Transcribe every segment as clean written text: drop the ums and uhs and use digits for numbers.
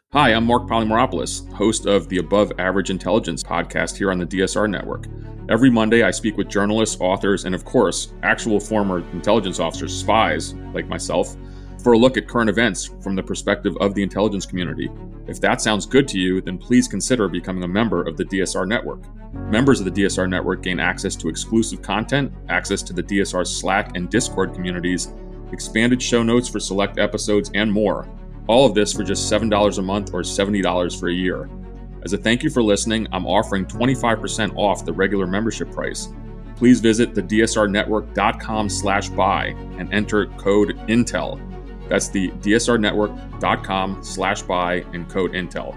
Hi, I'm Mark Polymeropoulos, host of the Above Average Intelligence podcast here on the DSR Network. Every Monday, I speak with journalists, authors, and of course, actual former intelligence officers, spies like myself, for a look at current events from the perspective of the intelligence community. If that sounds good to you, then please consider becoming a member of the DSR Network. Members of the DSR Network gain access to exclusive content, access to the DSR Slack and Discord communities, expanded show notes for select episodes, and more. All of this for just $7 a month or $70 for a year. As a thank you for listening, I'm offering 25% off the regular membership price. Please visit thedsrnetwork.com/buy and enter code INTEL. That's the dsrnetwork.com/buy and code INTEL.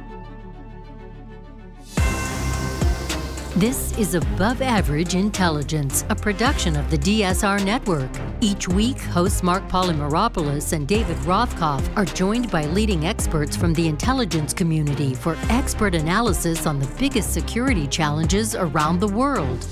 This is Above Average Intelligence, a production of the DSR Network. Each week, hosts Mark Polymeropoulos and David Rothkopf are joined by leading experts from the intelligence community for expert analysis on the biggest security challenges around the world.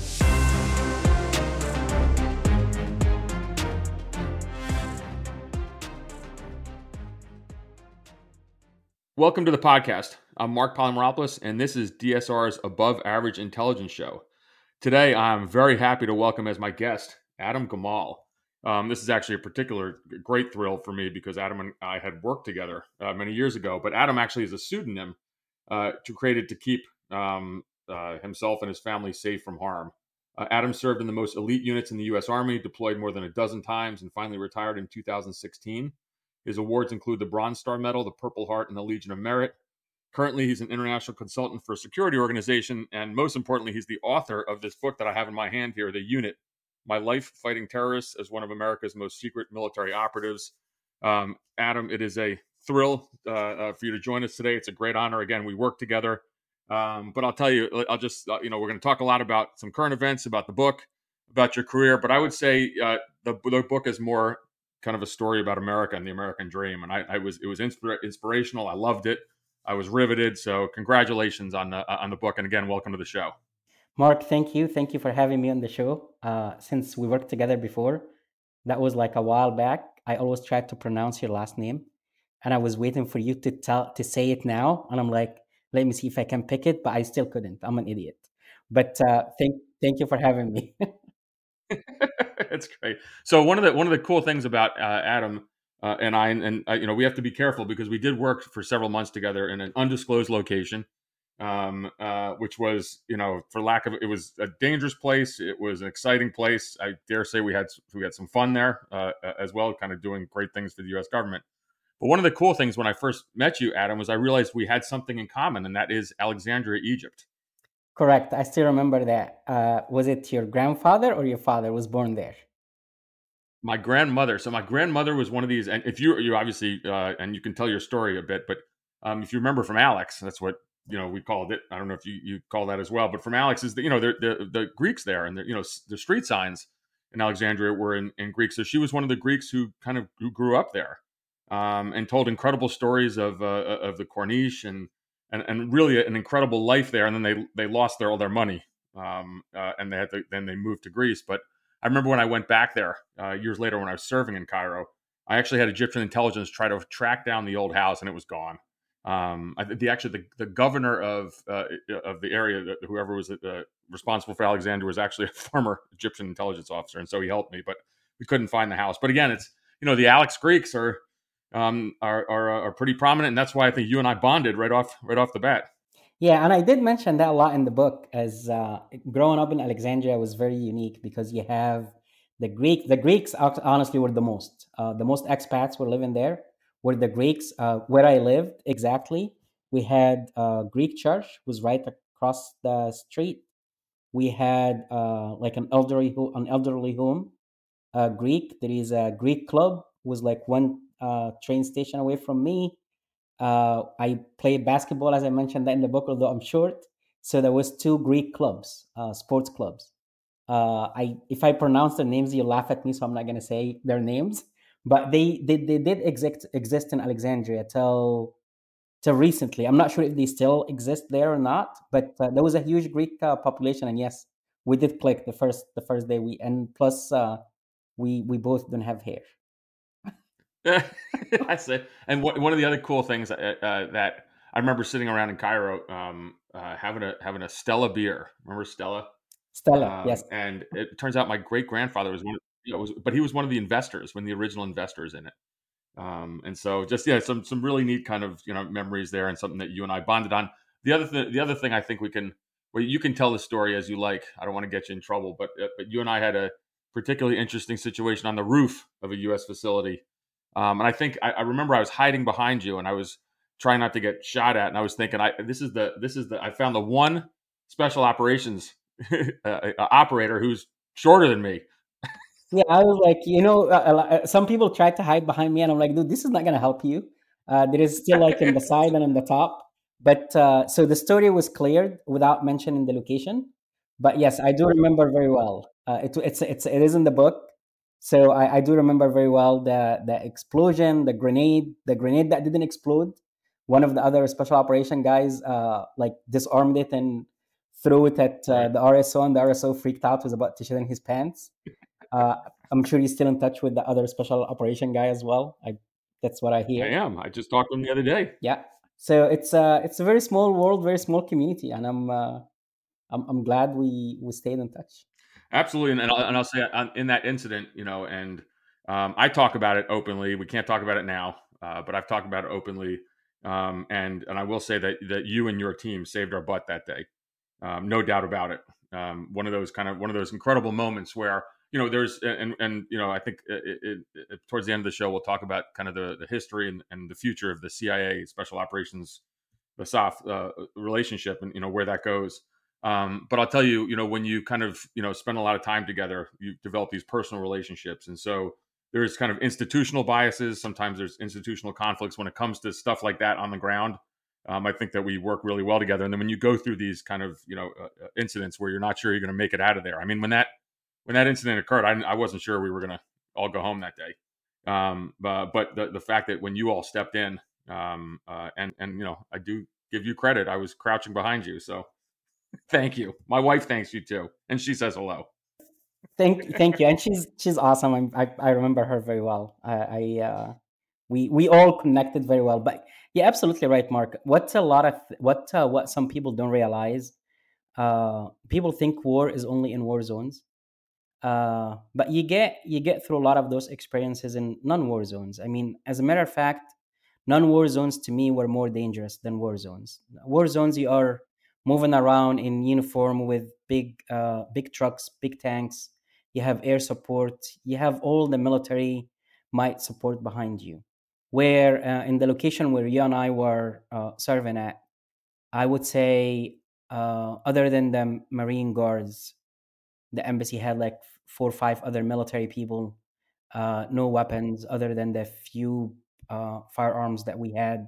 Welcome to the podcast. I'm Mark Polymeropoulos, and this is DSR's Above Average Intelligence Show. Today, I'm very happy to welcome as my guest Adam Gamal. This is actually a particular great thrill for me because Adam and I had worked together many years ago, but Adam actually is a pseudonym created to keep himself and his family safe from harm. Adam served in the most elite units in the U.S. Army, deployed more than a dozen times, and finally retired in 2016. His awards include the Bronze Star Medal, the Purple Heart, and the Legion of Merit. Currently, he's an international consultant for a security organization, and most importantly, he's the author of this book that I have in my hand here, The Unit, My Life Fighting Terrorists as one of America's most secret military operatives. Adam, it is a thrill for you to join us today. It's a great honor. Again, we work together. But I'll tell you, we're going to talk a lot about some current events, about the book, about your career. But I would say the book is more kind of a story about America and the American dream. And it was inspirational. I loved it. I was riveted. So congratulations on the book. And again, welcome to the show. Mark, thank you. Thank you for having me on the show. Since we worked together before, that was like a while back. I always tried to pronounce your last name, and I was waiting for you to say it now. And I'm like, let me see if I can pick it, but I still couldn't. I'm an idiot. But thank you for having me. That's great. So one of the cool things about Adam and I, we have to be careful because we did work for several months together in an undisclosed location, which was, for lack of, it was a dangerous place. It was an exciting place. I dare say we had some fun there as well, kind of doing great things for the U.S. government. But one of the cool things when I first met you, Adam, was I realized we had something in common, and that is Alexandria, Egypt. Correct. I still remember that. Was it your grandfather or your father was born there? My grandmother. So my grandmother was one of these, and if you obviously, and you can tell your story a bit, but if you remember from Alex, that's what we called it. I don't know if you call that as well, but from Alex is the Greeks there, and the street signs in Alexandria were in Greek. So she was one of the Greeks who grew up there, and told incredible stories of the Corniche and really an incredible life there. And then they lost all their money, and then they moved to Greece, but I remember when I went back there years later when I was serving in Cairo, I actually had Egyptian intelligence try to track down the old house, and it was gone. The governor of the area, whoever was responsible for Alexandria, was actually a former Egyptian intelligence officer, and so he helped me. But we couldn't find the house. But again, it's the Alex Greeks are pretty prominent, and that's why I think you and I bonded right off the bat. Yeah, and I did mention that a lot in the book. As growing up in Alexandria was very unique because you have the Greek. The Greeks honestly were the most expats were living there. Were the Greeks where I lived exactly? We had Greek church was right across the street. We had like an elderly home, Greek. There is a Greek club was like one train station away from me. I played basketball, as I mentioned that in the book, although I'm short. So there was two Greek clubs, sports clubs. If I pronounce their names, you laugh at me, so I'm not going to say their names. But they did exist in Alexandria till recently. I'm not sure if they still exist there or not, but there was a huge Greek population, and yes, we did click the first day and plus we both don't have hair. I say, and one of the other cool things that I remember sitting around in Cairo, having a Stella beer. Remember Stella? Stella, yes. And it turns out my great grandfather was one. But he was one of the investors, one of the original investors in it. And so just some really neat kind of memories there, and something that you and I bonded on. The other thing I think we can, well, you can tell the story as you like. I don't want to get you in trouble, but you and I had a particularly interesting situation on the roof of a U.S. facility, and I think I remember I was hiding behind you, and I was trying not to get shot at, and I was thinking, this is the I found the one special operations operator who's shorter than me. Yeah, I was like, some people tried to hide behind me, and I'm like, dude, this is not gonna help you. There is still like in the side and in the top. But so the story was cleared without mentioning the location. But yes, I do remember very well. It is in the book, so I do remember very well the explosion, the grenade that didn't explode. One of the other special operation guys like disarmed it and threw it at Right. the RSO, and the RSO freaked out, was about to shit in his pants. uh, I'm sure he's still in touch with the other special operation guy as well. That's what I I hear. am. I just talked to him the other day. Yeah. So it's a very small world, very small community, and I'm glad we stayed in touch. Absolutely, and I'll say in that incident, and I talk about it openly. We can't talk about it now, but I've talked about it openly, and I will say that you and your team saved our butt that day, no doubt about it. One of those incredible moments where there's and I think towards the end of the show we'll talk about kind of the history and the future of the CIA Special Operations, the SOF relationship, and where that goes. But I'll tell you, when you kind of spend a lot of time together, you develop these personal relationships, and so there's kind of institutional biases. Sometimes there's institutional conflicts when it comes to stuff like that on the ground. I think that we work really well together. And then when you go through these kind of incidents where you're not sure you're going to make it out of there. I mean, when that incident occurred, I wasn't sure we were going to all go home that day. But the fact that when you all stepped in, and I do give you credit. I was crouching behind you, so thank you. My wife thanks you too, and she says hello. Thank you, and she's awesome. I remember her very well. We all connected very well. But yeah, absolutely right, Mark. What's a lot of what some people don't realize. People think war is only in war zones. But you get through a lot of those experiences in non-war zones. I mean, as a matter of fact, non-war zones to me were more dangerous than war zones. War zones, you are moving around in uniform with big trucks, big tanks. You have air support. You have all the military might support behind you. Where in the location where you and I were serving at, I would say, other than the Marine Guards, the embassy had like 4 or 5 other military people, no weapons other than the few firearms that we had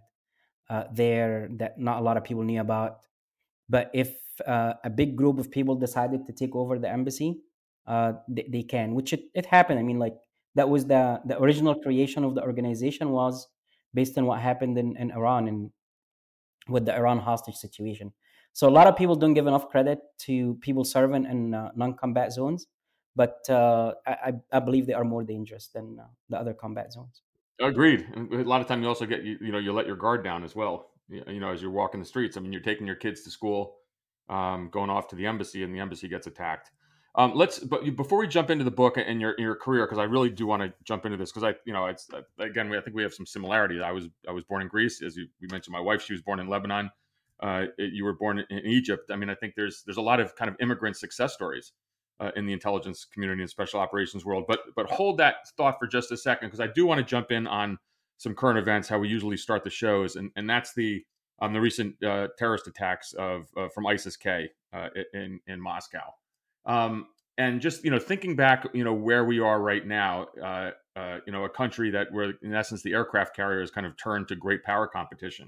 there that not a lot of people knew about. But if a big group of people decided to take over the embassy, they can, which it happened. I mean, like that was the original creation of the organization was based on what happened in Iran and with the Iran hostage situation. So a lot of people don't give enough credit to people serving in non-combat zones, but I believe they are more dangerous than the other combat zones. Agreed. And a lot of time you also get you let your guard down as well. As you're walking the streets. I mean, you're taking your kids to school, going off to the embassy, and the embassy gets attacked. Before we jump into the book and your career, because I really do want to jump into this, because it's again, I think we have some similarities. I was born in Greece, as we mentioned. My wife, she was born in Lebanon. You were born in Egypt. I mean, I think there's a lot of kind of immigrant success stories in the intelligence community and special operations world. But hold that thought for just a second, because I do want to jump in on some current events, how we usually start the shows, and that's the recent terrorist attacks from ISIS-K in Moscow. And just thinking back, where we are right now, a country that where in essence the aircraft carriers kind of turned to great power competition,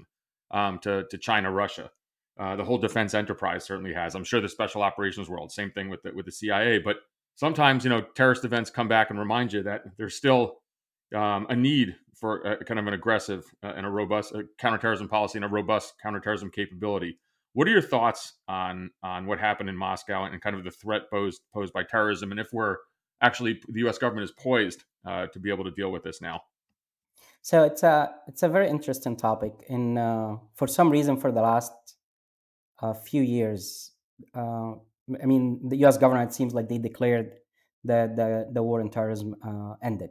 to China, Russia. The whole defense enterprise certainly has. I'm sure the special operations world, same thing with the CIA. But sometimes terrorist events come back and remind you that there's still a need for kind of an aggressive and a robust counterterrorism policy and a robust counterterrorism capability. What are your thoughts on what happened in Moscow and kind of the threat posed by terrorism, and if we're actually the U.S. government is poised to be able to deal with this now? So it's a very interesting topic, and for some reason, for the last few years, uh, I mean, the U.S. government, it seems like they declared the war on terrorism ended.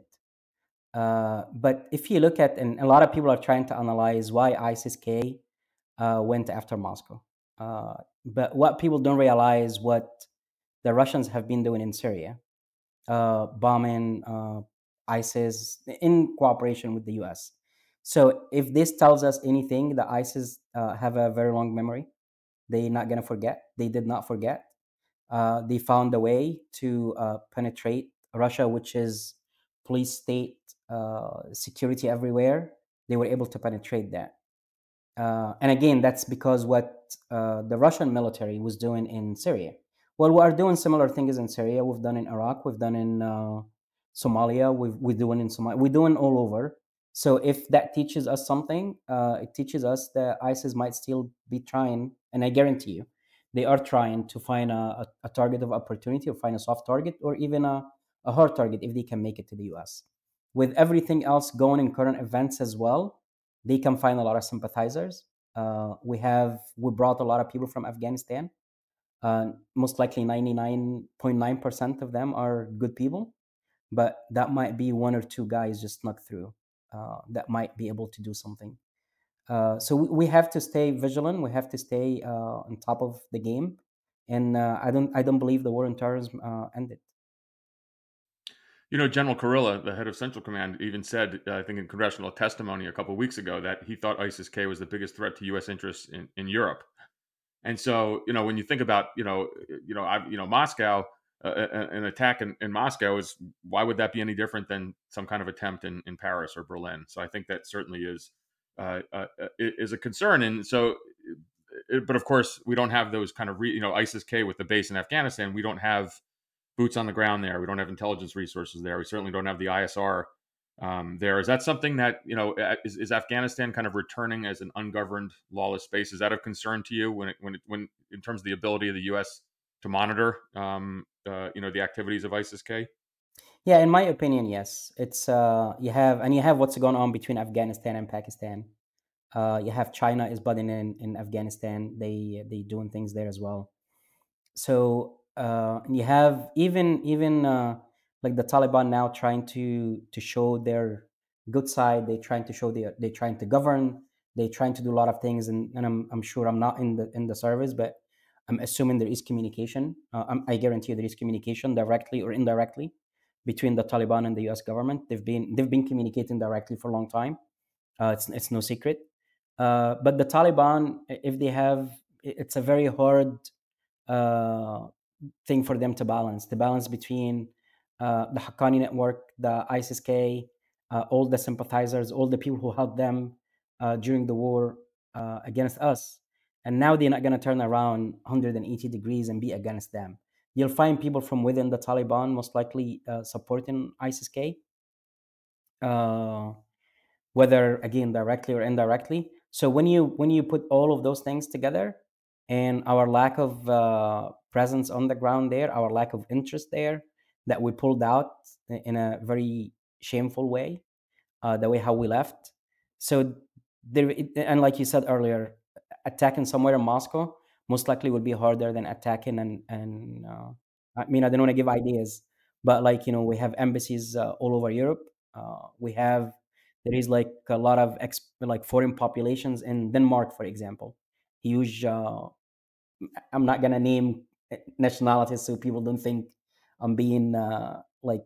But if you look at, and a lot of people are trying to analyze why ISIS-K went after Moscow. But what people don't realize, what the Russians have been doing in Syria, bombing ISIS in cooperation with the US. So if this tells us anything, the ISIS have a very long memory. They're not going to forget. They did not forget. They found a way to penetrate Russia, which is police state, security everywhere. They were able to penetrate that. And again, that's because what the Russian military was doing in Syria. Well, we are doing similar things in Syria. We've done in Iraq. We've done in Somalia. We're doing in Somalia. We're doing all over. So if that teaches us something, it teaches us that ISIS might still be trying, and I guarantee you, they are trying to find a target of opportunity, or find a soft target, or even a hard target if they can make it to the US. With everything else going in current events as well, they can find a lot of sympathizers. We brought a lot of people from Afghanistan. Most likely 99.9% of them are good people, but that might be one or two guys just snuck through that might be able to do something. So we have to stay vigilant. We have to stay on top of the game, and I don't believe the war on terrorism ended. You know, General Kurilla, the head of Central Command, even said, I think in congressional testimony a couple of weeks ago, that he thought ISIS-K was the biggest threat to U.S. interests in Europe. And so, you know, when you think about, Moscow, an attack in Moscow is, why would that be any different than some kind of attempt in Paris or Berlin? So I think that certainly is a concern. And so, but of course, we don't have those kind of, ISIS-K with the base in Afghanistan. We don't have boots on the ground there. We don't have intelligence resources there. We certainly don't have the ISR there. Is that something that, is Afghanistan kind of returning as an ungoverned, lawless space? Is that of concern to you when in terms of the ability of the U.S. to monitor, the activities of ISIS-K? Yeah, in my opinion, yes. It's you have what's going on between Afghanistan and Pakistan. You have China is budding in Afghanistan. They doing things there as well. So and you have even like the Taliban now trying to show their good side. They trying to show they trying to govern. They trying to do a lot of things, and I'm sure I'm not in the service, but I'm assuming there is communication. I guarantee you there is communication directly or indirectly between the Taliban and the U.S. government. They've been communicating directly for a long time. It's no secret. But the Taliban, if they have, it's a very hard uh, thing for them to balance. The balance between the Haqqani network, the ISIS-K, all the sympathizers, all the people who helped them during the war against us. And now they're not going to turn around 180 degrees and be against them. You'll find people from within the Taliban most likely supporting ISIS-K, uh, whether again directly or indirectly. So when you put all of those things together, and our lack of presence on the ground there, our lack of interest there, that we pulled out in a very shameful way, the way how we left. So and like you said earlier, attacking somewhere in Moscow most likely would be harder than attacking and I mean, I don't want to give ideas, but like we have embassies all over Europe. We have There is like a lot of like foreign populations in Denmark, for example. Huge. I'm not gonna name nationalities so people don't think I'm being like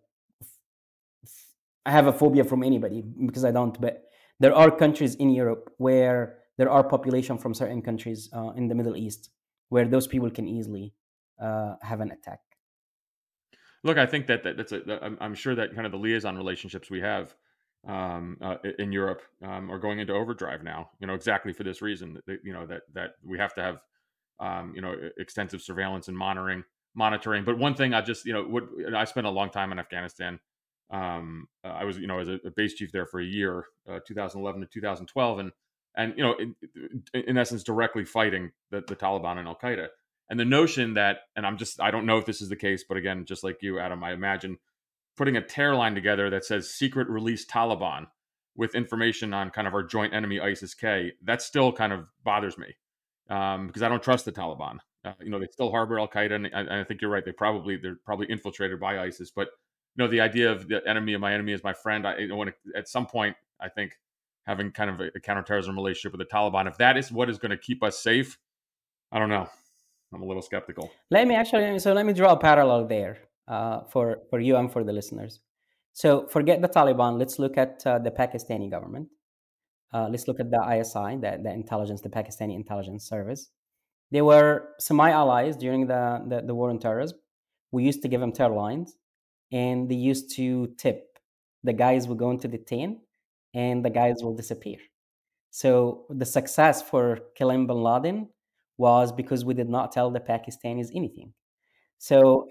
I have a phobia from anybody, because I don't. But there are countries in Europe where there are population from certain countries in the Middle East where those people can easily have an attack. Look, I think I'm sure that kind of the liaison relationships we have in Europe are going into overdrive now. Exactly for this reason. That we have to have extensive surveillance and monitoring. But one thing I just I spent a long time in Afghanistan. I was as a base chief there for a year, 2011 to 2012, and in essence directly fighting the Taliban and Al Qaeda. And the notion that, and I don't know if this is the case, but again, just like you, Adam, I imagine putting a tear line together that says secret release Taliban. with information on kind of our joint enemy ISIS-K, that still kind of bothers me because I don't trust the Taliban. They still harbor Al Qaeda, and I think you're right. They're probably infiltrated by ISIS, but the idea of the enemy of my enemy is my friend. At some point, I think having kind of a counterterrorism relationship with the Taliban, if that is what is going to keep us safe, I don't know. I'm a little skeptical. Let me draw a parallel there for you and for the listeners. So forget the Taliban. Let's look at the Pakistani government. Let's look at the ISI, the intelligence, the Pakistani intelligence service. They were semi-allies during the war on terrorism. We used to give them terror lines, and they used to tip. The guys will go into detain, and the guys will disappear. So the success for killing bin Laden was because we did not tell the Pakistanis anything. So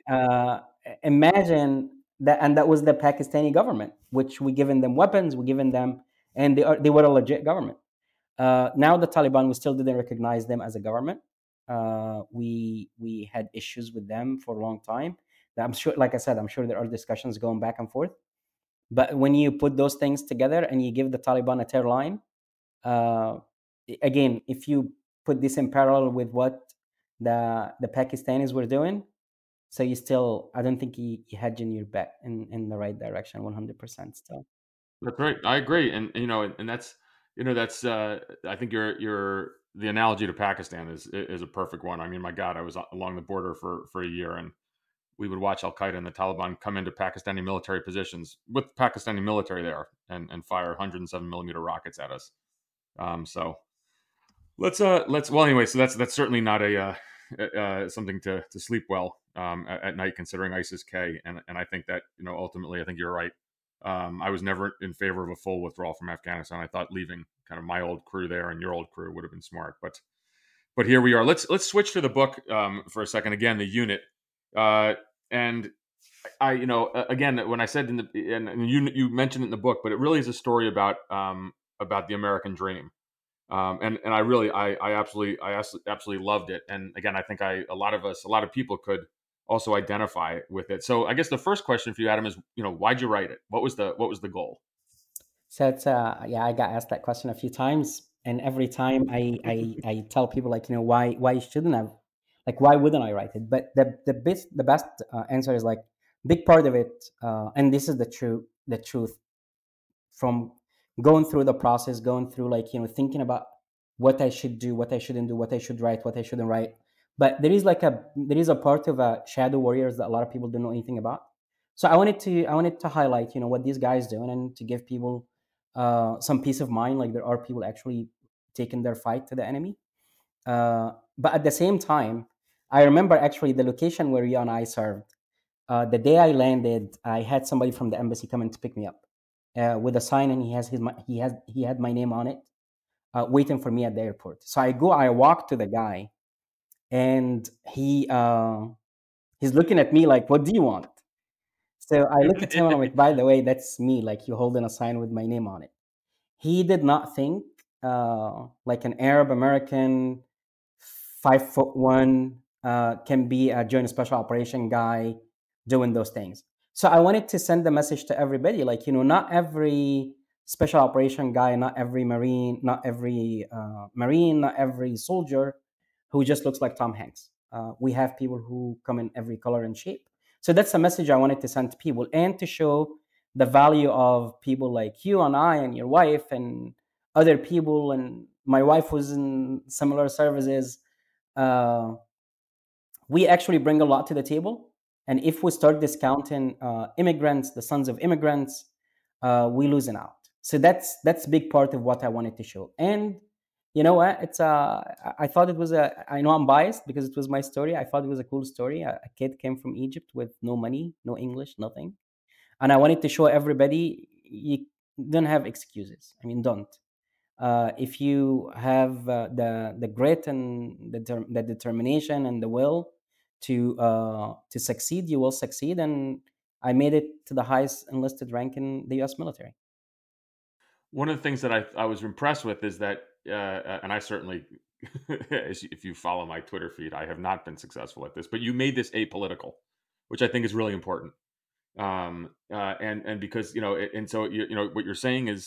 imagine that, and that was the Pakistani government, which we given them weapons, we given them, and they were a legit government. Now the Taliban, we still didn't recognize them as a government. We had issues with them for a long time. I'm sure, like I said, I'm sure there are discussions going back and forth. But when you put those things together and you give the Taliban a terror line, uh, again, if you put this in parallel with what the Pakistanis were doing, so I don't think you hedging your bet in the right direction 100% still. That's right. I agree, and that's I think your the analogy to Pakistan is a perfect one. I mean, my God, I was along the border for a year, and we would watch Al Qaeda and the Taliban come into Pakistani military positions with Pakistani military there and fire 107 millimeter rockets at us. So let's well anyway. So that's certainly not a something to sleep well at night, considering ISIS K. And I think that ultimately, I think you're right. I was never in favor of a full withdrawal from Afghanistan. I thought leaving kind of my old crew there and your old crew would have been smart, but here we are. Let's switch to the book for a second. Again, the unit, and I again when I said and you mentioned it in the book, but it really is a story about the American dream. And I absolutely loved it. And again, I think a lot of people could also identify with it. So I guess the first question for you, Adam, is why'd you write it? What was the goal? So it's yeah, I got asked that question a few times, and every time I tell people, like, why shouldn't I, like, why wouldn't I write it? But the best answer is, like, big part of it, and this is the truth from going through the process, going through, like, thinking about what I should do, what I shouldn't do, what I should write, what I shouldn't write. But there is a part of shadow warriors that a lot of people don't know anything about. So I wanted to highlight, what these guys doing, and to give people some peace of mind, like there are people actually taking their fight to the enemy. But at the same time, I remember actually the location where you and I served. The day I landed, I had somebody from the embassy coming to pick me up with a sign, and he had my name on it, waiting for me at the airport. So I walk to the guy, and he's looking at me like, "What do you want?" So I look at him and I'm like, "By the way, that's me. Like, you holding a sign with my name on it." He did not think like an Arab American 5'1" can be a joint special operation guy doing those things. So I wanted to send the message to everybody, like, not every special operation guy, not every marine, not every soldier who just looks like Tom Hanks. We have people who come in every color and shape. So that's a message I wanted to send to people, and to show the value of people like you and I and your wife and other people. And my wife was in similar services. uh, we actually bring a lot to the table. And if we start discounting immigrants, the sons of immigrants, we losing out. So that's a big part of what I wanted to show. And you know what? I thought it was I know I'm biased because it was my story. I thought it was a cool story. A kid came from Egypt with no money, no English, nothing, and I wanted to show everybody you don't have excuses. I mean, don't. If you have the grit and the determination and the will to succeed, you will succeed. And I made it to the highest enlisted rank in the U.S. military. One of the things that I was impressed with is that, and I certainly, if you follow my Twitter feed, I have not been successful at this, but you made this apolitical, which I think is really important. And because and so what you're saying is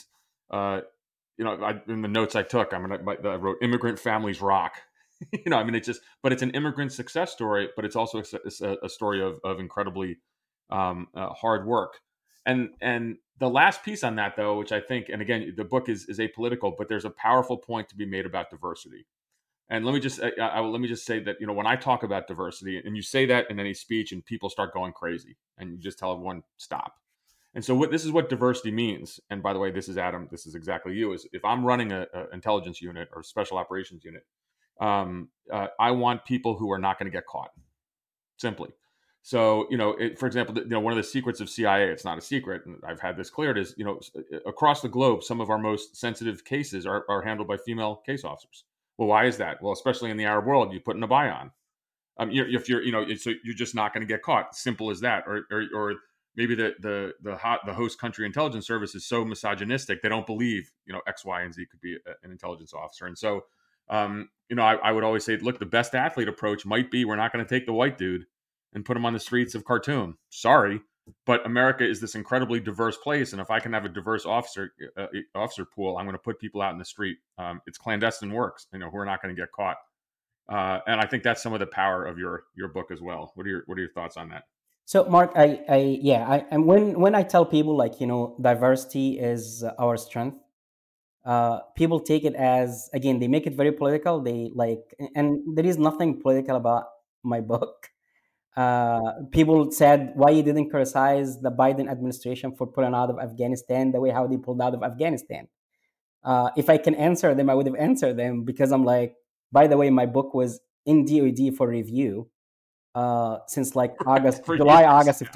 uh, in the notes I took, I wrote "Immigrant Families Rock." I mean, but it's an immigrant success story, but it's also a story of incredibly hard work. And the last piece on that, though, which I think, and again, the book is apolitical, but there's a powerful point to be made about diversity. And let me just say that when I talk about diversity, and you say that in any speech, and people start going crazy, and you just tell everyone stop. And so this is what diversity means. And by the way, this is Adam. This is exactly you. Is if I'm running a intelligence unit or special operations unit, I want people who are not going to get caught. Simply. So, for example, one of the secrets of CIA, it's not a secret, and I've had this cleared, is, across the globe, some of our most sensitive cases are handled by female case officers. Well, why is that? Well, especially in the Arab world, you put in a buy on. If you're, so you're just not going to get caught. Simple as that. Or maybe the host country intelligence service is so misogynistic they don't believe X, Y, and Z could be an intelligence officer. And so, I would always say, look, the best athlete approach might be we're not going to take the white dude and put him on the streets of Khartoum. Sorry, but America is this incredibly diverse place, and if I can have a diverse officer pool, I'm going to put people out in the street. It's clandestine works, who are not going to get caught. And I think that's some of the power of your book as well. What are your thoughts on that? So, Mark, and when I tell people, like, diversity is our strength, people take it as, again, they make it very political. They like, and there is nothing political about my book. People said, why you didn't criticize the Biden administration for pulling out of Afghanistan the way how they pulled out of Afghanistan. If I can answer them, I would have answered them, because I'm like, by the way, my book was in DoD for review since like July, August of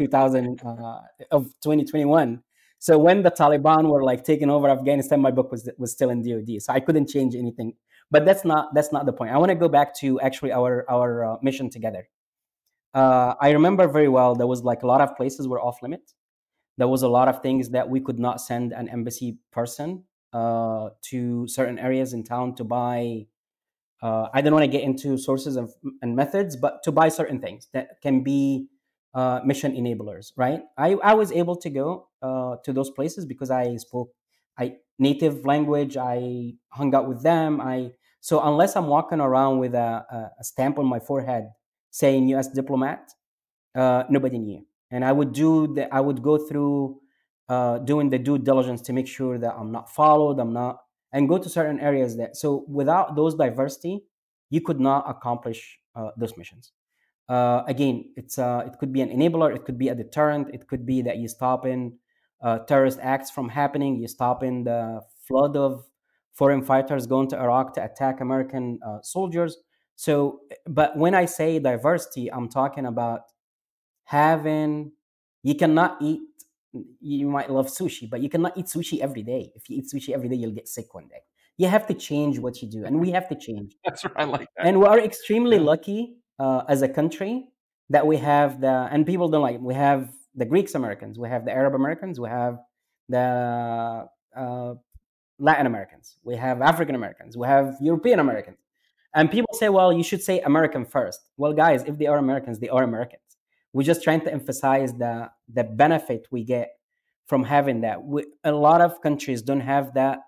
2021. So when the Taliban were like taking over Afghanistan, my book was still in DoD, so I couldn't change anything. But that's not the point. I want to go back to actually our mission together. I remember very well there was like a lot of places were off limits. There was a lot of things that we could not send an embassy person to certain areas in town to buy. I don't want to get into sources and methods, but to buy certain things that can be mission enablers, right? I was able to go to those places because I spoke native language. I hung out with them. So unless I'm walking around with a stamp on my forehead saying U.S. diplomat, nobody knew. And I would go through doing the due diligence to make sure that I'm not followed, and go to certain areas that. So without those diversity, you could not accomplish those missions. Again, it could be an enabler, it could be a deterrent, it could be that you stop in terrorist acts from happening, you stop in the flood of foreign fighters going to Iraq to attack American soldiers. So, but when I say diversity, I'm talking about having. You cannot eat. You might love sushi, but you cannot eat sushi every day. If you eat sushi every day, you'll get sick one day. You have to change what you do, and we have to change. That's right. I like that. And we are extremely Yeah. lucky as a country that we have and people don't like. We have the Greeks Americans, we have the Arab Americans, we have the Latin Americans, we have African Americans, we have European Americans. And people say, well, you should say American first. Well, guys, if they are Americans, they are Americans. We're just trying to emphasize the benefit we get from having that. A lot of countries don't have that.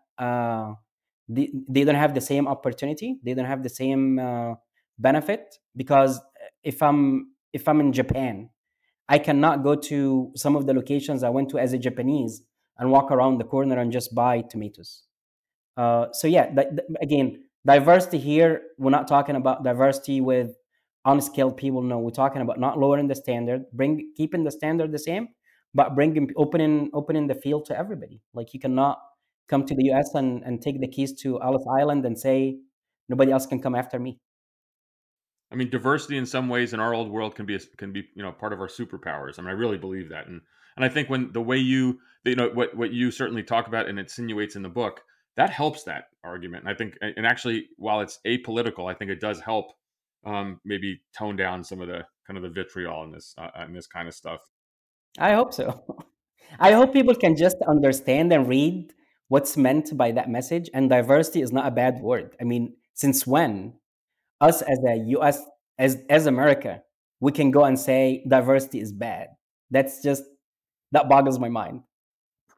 They don't have the same opportunity. They don't have the same benefit, because if I'm in Japan, I cannot go to some of the locations I went to as a Japanese and walk around the corner and just buy tomatoes. So yeah, again, diversity here. We're not talking about diversity with unskilled people. No, we're talking about not lowering the standard, keeping the standard the same, but opening the field to everybody. Like, you cannot come to the U.S. and take the keys to Ellis Island and say nobody else can come after me. I mean, diversity in some ways in our old world can be part of our superpowers. I mean, I really believe that, and I think when the way what you certainly talk about and insinuates in the book, that helps that argument. And I think, and actually, while it's apolitical, I think it does help maybe tone down some of the kind of the vitriol in this kind of stuff. I hope so. I hope people can just understand and read what's meant by that message. And diversity is not a bad word. I mean, since when us as a US, as America, we can go and say diversity is bad? That boggles my mind.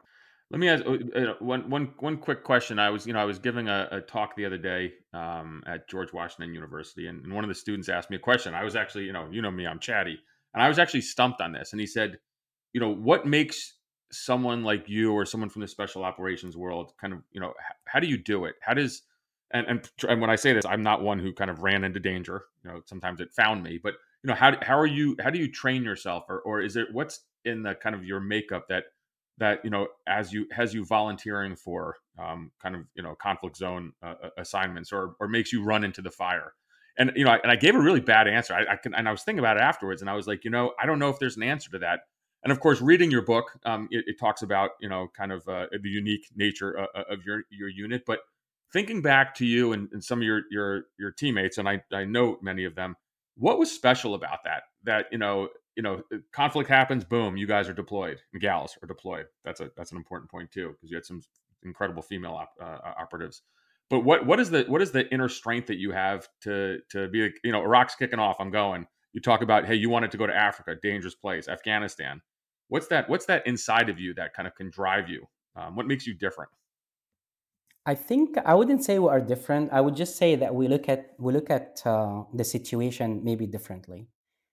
Let me ask one quick question. I was giving a talk the other day at George Washington University, and one of the students asked me a question. I was actually, you know me, I'm chatty, and I was actually stumped on this. And he said, what makes someone like you or someone from the special operations world kind of, how do you do it? How does and when I say this, I'm not one who kind of ran into danger. Sometimes it found me, but how do you train yourself, or is it what's in the kind of your makeup that as you volunteering for kind of conflict zone assignments or makes you run into the fire. And I gave a really bad answer. And I was thinking about it afterwards, and I was like, I don't know if there's an answer to that. And of course, reading your book, it talks about kind of the unique nature of your unit. But thinking back to you and some of your teammates, and I know many of them, what was special about that? That conflict happens, boom, you guys are deployed, and gals are deployed. That's an important point too, because you had some incredible female operatives. But what is the inner strength that you have to be like, Iraq's kicking off, I'm going. You talk about, hey, you wanted to go to Africa, dangerous place, Afghanistan. What's that inside of you that kind of can drive you? What makes you different? I think I wouldn't say we are different. I would just say that we look at the situation maybe differently.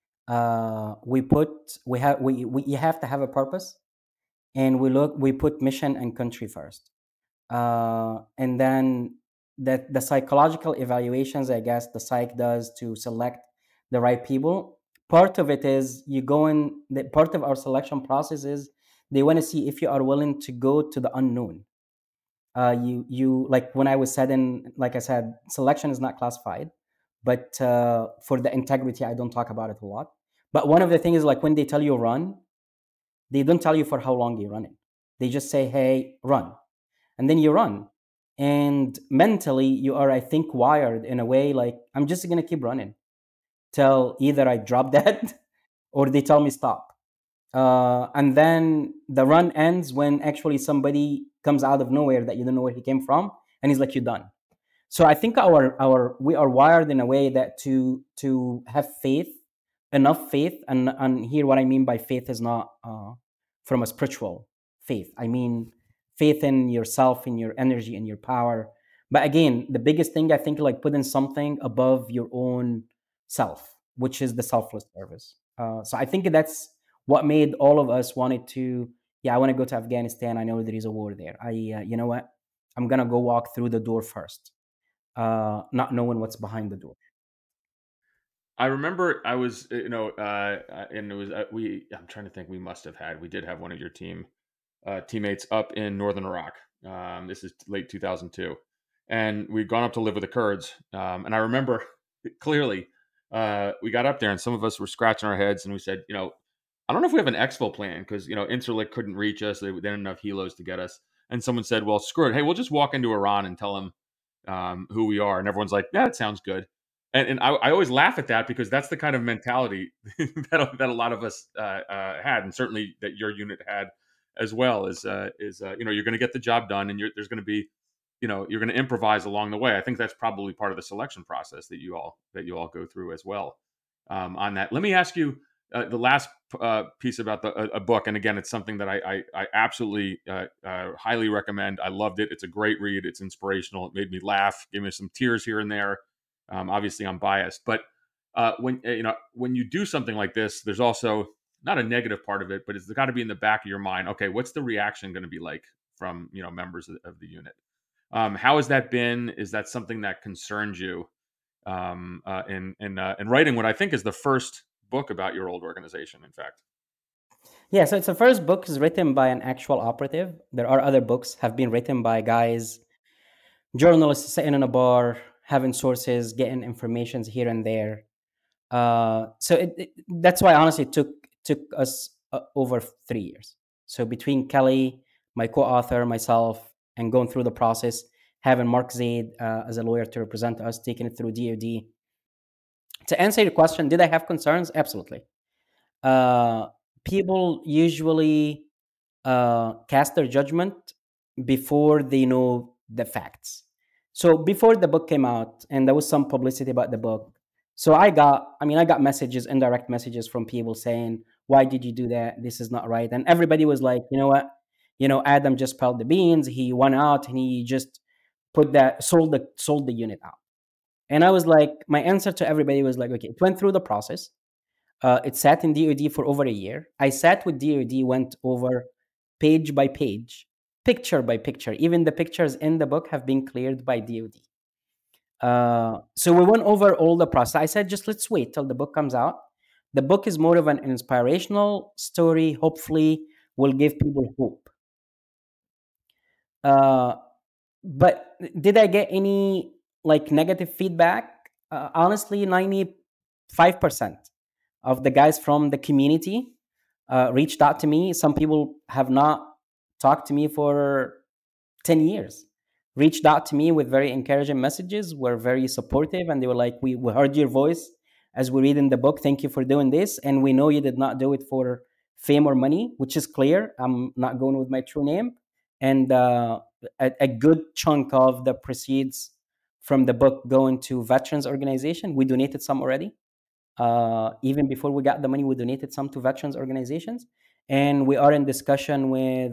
We you have to have a purpose, and we put mission and country first, and then that the psychological evaluations, I guess the psych does to select the right people. Part of it is you go in. The part of our selection process is they want to see if you are willing to go to the unknown. You like when I was said in like I said, selection is not classified, but for the integrity, I don't talk about it a lot. But one of the things is like when they tell you run, they don't tell you for how long you're running. They just say, "Hey, run," and then you run. And mentally, you are, I think, wired in a way like I'm just gonna keep running till either I drop dead or they tell me stop. And then the run ends when actually somebody comes out of nowhere that you don't know where he came from, and he's like, "You're done." So I think our we are wired in a way that to have faith, enough faith, and here what I mean by faith is not from a spiritual faith. I mean faith in yourself, in your energy, in your power. But again, the biggest thing I think like putting something above your own self, which is the selfless service. So I think that's what made all of us wanted to. Yeah, I want to go to Afghanistan. I know there is a war there. You know what? I'm gonna go walk through the door first, not knowing what's behind the door. I remember I was, and it was we. I'm trying to think. We did have one of your teammates up in northern Iraq. This is late 2002, and we'd gone up to live with the Kurds. And I remember clearly, we got up there, and some of us were scratching our heads, and we said, I don't know if we have an exfil plan because Interlick couldn't reach us. They didn't have enough helos to get us. And someone said, "Well, screw it. Hey, we'll just walk into Iran and tell them who we are." And everyone's like, "Yeah, that sounds good." And I always laugh at that because that's the kind of mentality that a lot of us had, and certainly that your unit had as well. You're going to get the job done, and there's going to be you're going to improvise along the way. I think that's probably part of the selection process that you all go through as well. On that, let me ask you the last piece about a book, and again, it's something that I absolutely highly recommend. I loved it. It's a great read. It's inspirational. It made me laugh, gave me some tears here and there. Obviously, I'm biased, but when you do something like this, there's also not a negative part of it, but it's got to be in the back of your mind. Okay, what's the reaction going to be like from members of the unit? How has that been? Is that something that concerns you in writing what I think is the first book about your old organization? In fact, Yeah, so it's the first book is written by an actual operative. There are other books have been written by guys, journalists sitting in a bar, having sources, getting informations here and there. That's why honestly it took us over 3 years. So between Kelly, my co-author, myself, and going through the process, having Mark Zaid as a lawyer to represent us, taking it through DoD. To answer your question, did I have concerns? Absolutely. Uh, People usually cast their judgment before they know the facts. So before the book came out, and there was some publicity about the book, so I got messages, indirect messages from people saying, "Why did you do that? This is not right." And everybody was like, "You know what? Adam just spilled the beans. He went out and he just sold the unit out. And I was like, my answer to everybody was like, okay, it went through the process. It sat in DoD for over a year. I sat with DoD, went over page by page, picture by picture. Even the pictures in the book have been cleared by DoD. So we went over all the process. I said, just let's wait till the book comes out. The book is more of an inspirational story. Hopefully, will give people hope. But did I get any negative feedback? Honestly, 95% of the guys from the community reached out to me. Some people have not talked to me for 10 years. Reached out to me with very encouraging messages, were very supportive, and they were like, we heard your voice as we read in the book. Thank you for doing this. And we know you did not do it for fame or money, which is clear. I'm not going with my true name. And a good chunk of the proceeds from the book going to veterans organization. We donated some already. Even before we got the money, we donated some to veterans organizations. And we are in discussion with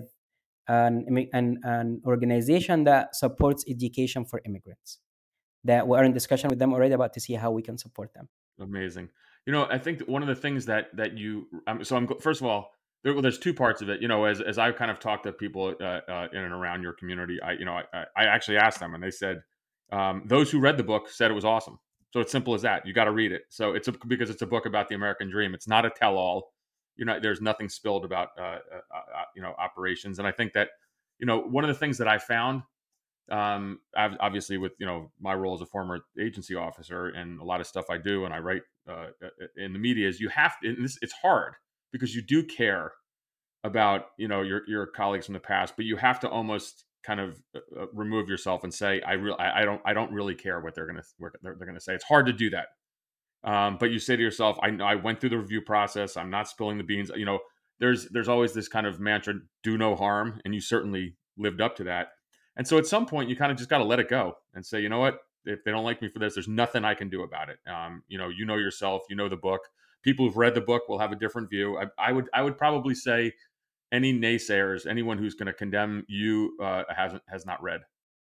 an organization that supports education for immigrants. That we are in discussion with them already about to see how we can support them. Amazing. I think that one of the things that you, first of all, there's two parts of it. As I've kind of talked to people in and around your community, I actually asked them, and they said those who read the book said it was awesome. So it's simple as that. You got to read it. So because it's a book about the American dream. It's not a tell-all. There's nothing spilled about operations. And I think that one of the things that I found, obviously with my role as a former agency officer and a lot of stuff I do and I write in the media, is you have to. And it's hard because you do care about your colleagues from the past, but you have to almost kind of remove yourself and say, I don't really care what they're gonna say. It's hard to do that. But you say to yourself, I went through the review process. I'm not spilling the beans. There's always this kind of mantra, do no harm. And you certainly lived up to that. And so at some point you kind of just got to let it go and say, you know what, if they don't like me for this, there's nothing I can do about it. Yourself, the book. People who've read the book will have a different view. I would probably say any naysayers, anyone who's going to condemn you has not read.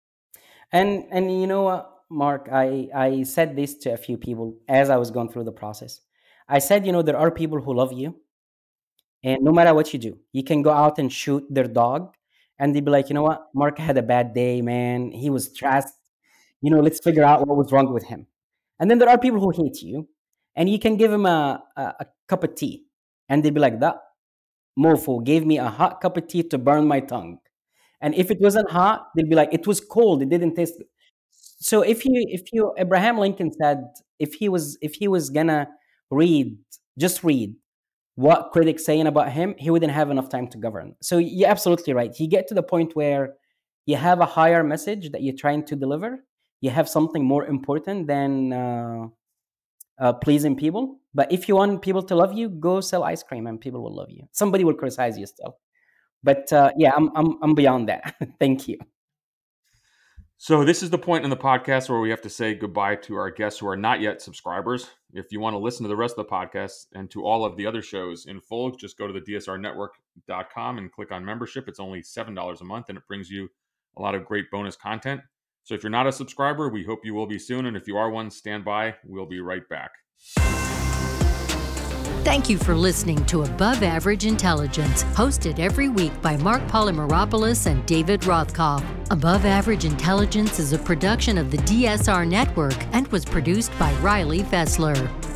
And you know what, Mark, I said this to a few people as I was going through the process. I said, there are people who love you, and no matter what you do, you can go out and shoot their dog, and they'd be like, you know what, Mark had a bad day, man. He was stressed. Let's figure out what was wrong with him. And then there are people who hate you, and you can give him a cup of tea, and they'd be like, that mofo gave me a hot cup of tea to burn my tongue. And if it wasn't hot, they'd be like, it was cold. It didn't taste good. So if you Abraham Lincoln said if he was gonna read what critics saying about him, he wouldn't have enough time to govern. So you're absolutely right. You get to the point where you have a higher message that you're trying to deliver. You have something more important than pleasing people. But if you want people to love you, go sell ice cream and people will love you. Somebody will criticize you still. But I'm beyond that. Thank you. So this is the point in the podcast where we have to say goodbye to our guests who are not yet subscribers. If you want to listen to the rest of the podcast and to all of the other shows in full, just go to the dsrnetwork.com and click on membership. It's only $7 a month, and it brings you a lot of great bonus content. So if you're not a subscriber, we hope you will be soon. And if you are one, stand by. We'll be right back. Thank you for listening to Above Average Intelligence, hosted every week by Mark Polymeropoulos and David Rothkopf. Above Average Intelligence is a production of the DSR Network and was produced by Riley Fessler.